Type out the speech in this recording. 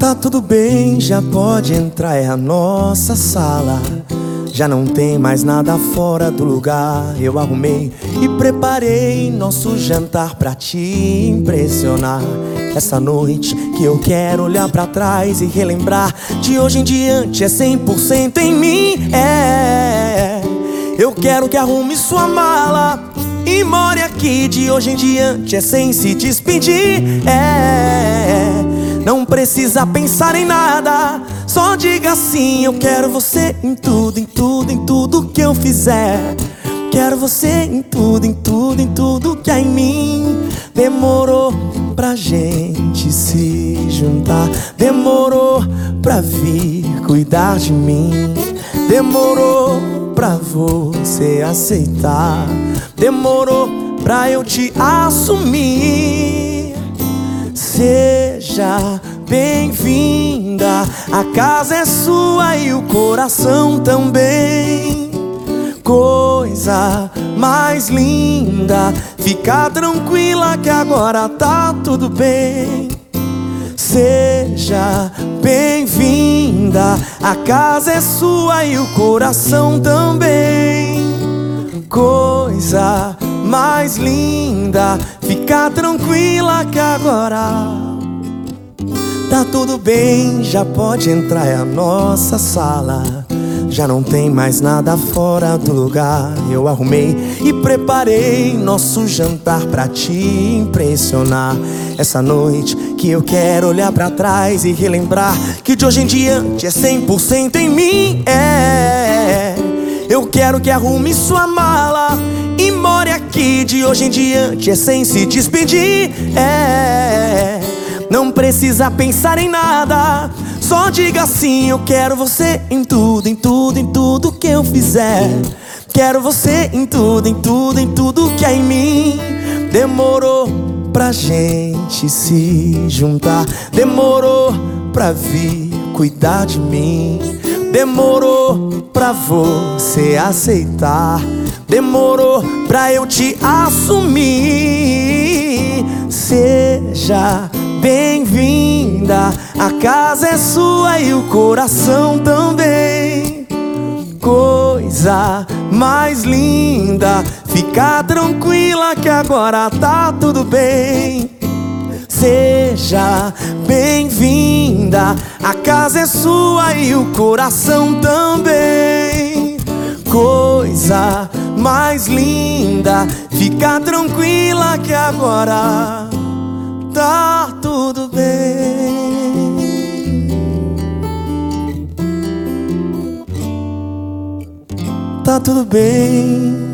Tá tudo bem, já pode entrar, é a nossa sala. Já não tem mais nada fora do lugar. Eu arrumei e preparei nosso jantar pra te impressionar. Essa noite que eu quero olhar pra trás e relembrar. De hoje em diante é 100% em mim, Eu quero que arrume sua mala e more aqui. De hoje em diante é sem se despedir, Não precisa pensar em nada, só diga sim. Eu quero você em tudo, em tudo, em tudo que eu fizer. Quero você em tudo, em tudo, em tudo que há em mim. Demorou pra gente se juntar, demorou pra vir cuidar de mim, demorou pra você aceitar, demorou pra eu te assumir. Seja bem-vinda, a casa é sua e o coração também. Coisa mais linda, fica tranquila que agora tá tudo bem. Seja bem-vinda, a casa é sua e o coração também. Coisa mais linda, fica tranquila que agora tá tudo bem, já pode entrar, é a nossa sala. Já não tem mais nada fora do lugar. Eu arrumei e preparei nosso jantar pra te impressionar. Essa noite que eu quero olhar pra trás e relembrar que de hoje em diante é 100% em mim, Eu quero que arrume sua mala e more aqui. De hoje em diante é sem se despedir, Não precisa pensar em nada, só diga sim. Eu quero você em tudo, em tudo, em tudo que eu fizer. Quero você em tudo, em tudo, em tudo que há em mim. Demorou pra gente se juntar, demorou pra vir cuidar de mim, demorou pra você aceitar, demorou pra eu te assumir. Seja bem-vinda, a casa é sua e o coração também. Coisa mais linda, fica tranquila que agora tá tudo bem. Seja bem-vinda, a casa é sua e o coração também. Coisa mais linda, fica tranquila que agora tá tudo bem. Tá tudo bem.